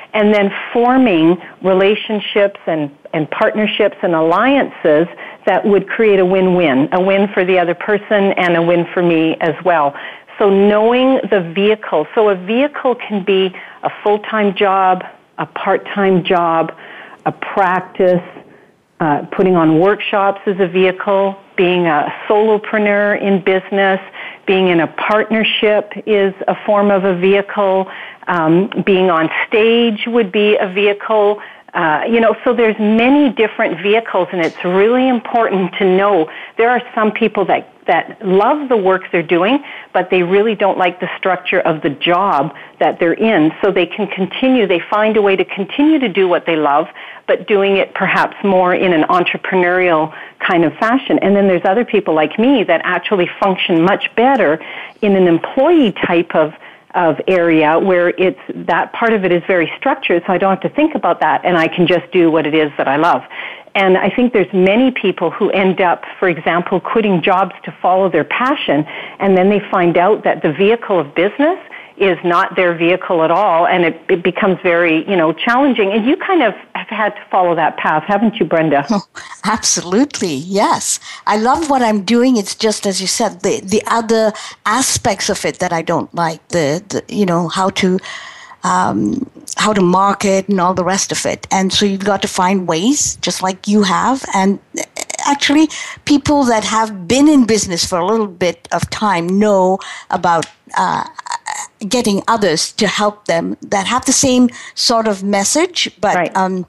and then forming relationships and, and partnerships and alliances that would create a win-win, a win for the other person and a win for me as well. So knowing the vehicle. So a vehicle can be a full-time job, a part-time job, a practice, uh, putting on workshops as a vehicle, being a solopreneur in business, being in a partnership is a form of a vehicle, um, being on stage would be a vehicle. Uh, you know, so there's many different vehicles, and it's really important to know there are some people that, that love the work they're doing, but they really don't like the structure of the job that they're in. So they can continue, they find a way to continue to do what they love, but doing it perhaps more in an entrepreneurial kind of fashion. And then there's other people like me that actually function much better in an employee type of of area where it's that part of it is very structured, so I don't have to think about that, and I can just do what it is that I love. And I think there's many people who end up, for example, quitting jobs to follow their passion, and then they find out that the vehicle of business is not their vehicle at all, and it, it becomes very, you know, challenging. And you kind of have had to follow that path, haven't you, Brenda? Oh, absolutely, yes. I love what I'm doing. It's just, as you said, the, the other aspects of it that I don't like, the, the you know, how to um, how to market and all the rest of it. And so you've got to find ways, just like you have. And actually, people that have been in business for a little bit of time know about uh, getting others to help them that have the same sort of message, but right. um,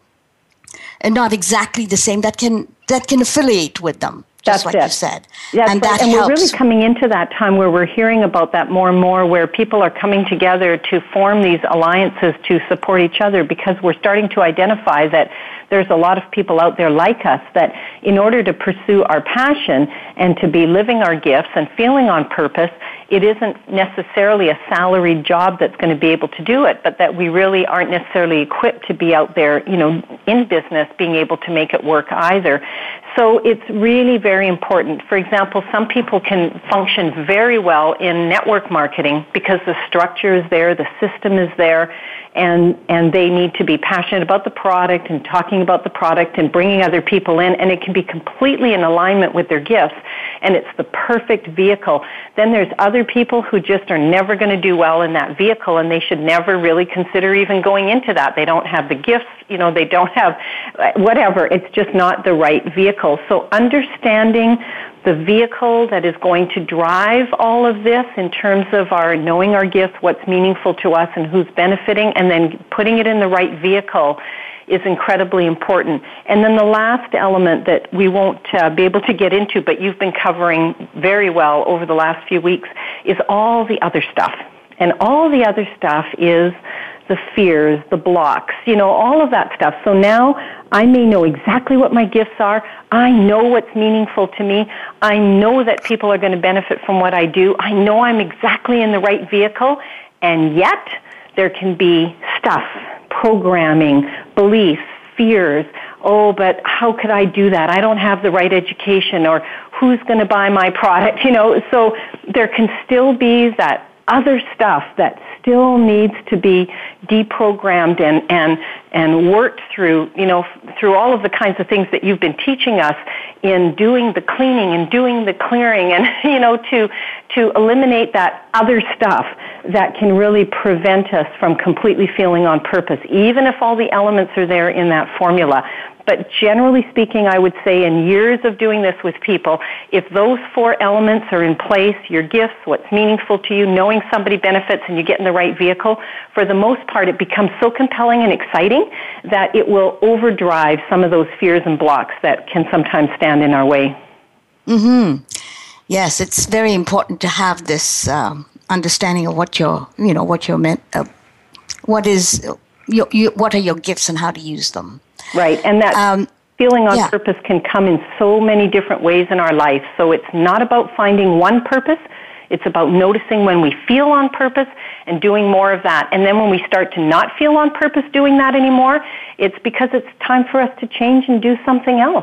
and not exactly the same, that can that can affiliate with them, just That's like it. you said. That's and right. that and helps. We're really coming into that time where we're hearing about that more and more, where people are coming together to form these alliances to support each other, because we're starting to identify that there's a lot of people out there like us that in order to pursue our passion and to be living our gifts and feeling on purpose, it isn't necessarily a salaried job that's going to be able to do it, but that we really aren't necessarily equipped to be out there, you know, in business, being able to make it work either. So it's really very important. For example, some people can function very well in network marketing because the structure is there, the system is there, and and they need to be passionate about the product and talking about the product and bringing other people in, and it can be completely in alignment with their gifts, and it's the perfect vehicle. Then there's other people who just are never going to do well in that vehicle, and they should never really consider even going into that. They don't have the gifts, you know, they don't have whatever. It's just not the right vehicle. So understanding the vehicle that is going to drive all of this in terms of our knowing our gifts, what's meaningful to us and who's benefiting, and then putting it in the right vehicle is incredibly important. And then the last element that we won't uh, be able to get into, but you've been covering very well over the last few weeks, is all the other stuff. And all the other stuff is the fears, the blocks, you know, all of that stuff. So now I may know exactly what my gifts are. I know what's meaningful to me. I know that people are going to benefit from what I do. I know I'm exactly in the right vehicle. And yet there can be stuff, programming, beliefs, fears. Oh, but how could I do that? I don't have the right education, or who's going to buy my product? You know, so there can still be that other stuff that still needs to be deprogrammed and, and, and worked through, you know, through all of the kinds of things that you've been teaching us in doing the cleaning and doing the clearing, and, you know, to, to eliminate that other stuff that can really prevent us from completely feeling on purpose, even if all the elements are there in that formula. But generally speaking, I would say in years of doing this with people, if those four elements are in place, your gifts, what's meaningful to you, knowing somebody benefits, and you get in the right vehicle, for the most part, it becomes so compelling and exciting that it will overdrive some of those fears and blocks that can sometimes stand in our way. Mm-hmm. Yes, it's very important to have this um, understanding of what you're, you know, what you're meant, uh, what is, your, your, what are your gifts and how to use them. Right, and that um, feeling on yeah. purpose can come in so many different ways in our life. So it's not about finding one purpose. It's about noticing when we feel on purpose and doing more of that. And then when we start to not feel on purpose doing that anymore, it's because it's time for us to change and do something else.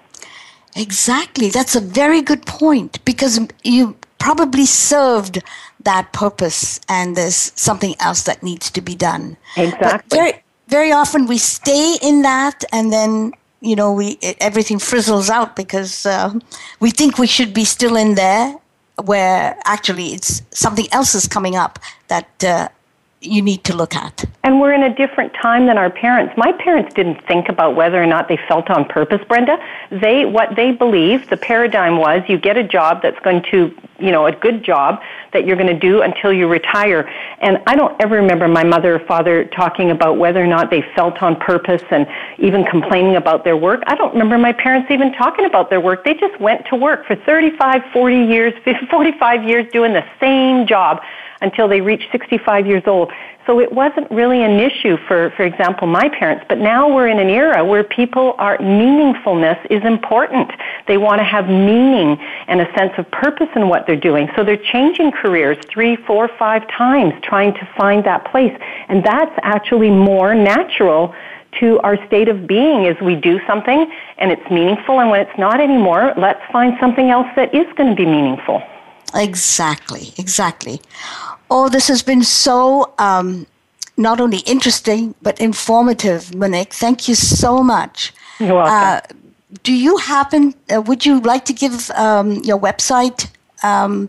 Exactly. That's a very good point, because you probably served that purpose and there's something else that needs to be done. Exactly. But very, very often we stay in that, and then, you know, we everything frizzles out because uh, we think we should be still in there, where actually it's something else is coming up that uh, you need to look at. And we're in a different time than our parents. My parents didn't think about whether or not they felt on purpose, Brenda. They, what they believed, the paradigm was you get a job that's going to, you know, a good job that you're going to do until you retire. And I don't ever remember my mother or father talking about whether or not they felt on purpose and even complaining about their work. I don't remember my parents even talking about their work. They just went to work for thirty-five, forty years, forty-five years doing the same job until they reached sixty-five years old. So it wasn't really an issue for, for example, my parents. But now we're in an era where people are, meaningfulness is important. They want to have meaning and a sense of purpose in what they're doing. So they're changing careers three, four, five times, trying to find that place. And that's actually more natural to our state of being, is we do something and it's meaningful, and when it's not anymore, let's find something else that is going to be meaningful. Exactly, exactly. Oh, this has been so um, not only interesting, but informative, Monique. Thank you so much. You're welcome. Uh, do you happen, uh, would you like to give um, your website um,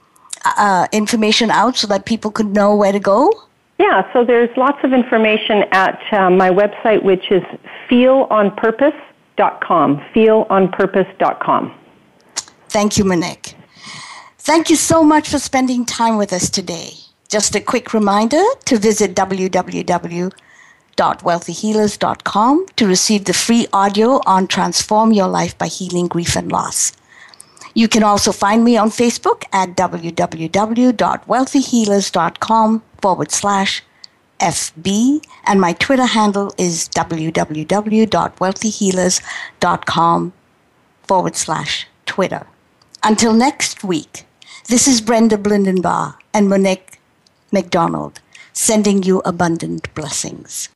uh, information out so that people could know where to go? Yeah, so there's lots of information at uh, my website, which is feel on purpose dot com, feel on purpose dot com. Thank you, Monique. Thank you so much for spending time with us today. Just a quick reminder to visit w w w dot wealthy healers dot com to receive the free audio on Transform Your Life by Healing Grief and Loss. You can also find me on Facebook at w w w dot wealthy healers dot com forward slash F B, and my Twitter handle is w w w dot wealthy healers dot com forward slash Twitter. Until next week, this is Brenda Blindenbaugh and Monique McDonald sending you abundant blessings.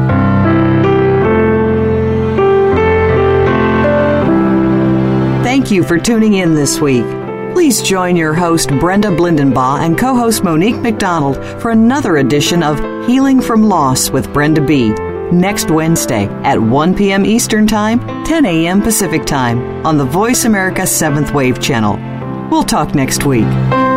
Thank you for tuning in this week. Please join your host Brenda Blindenbaugh and co-host Monique McDonald for another edition of Healing from Loss with Brenda B. next Wednesday at one p.m. Eastern Time, ten a.m. Pacific Time on the Voice America seventh Wave channel. We'll talk next week.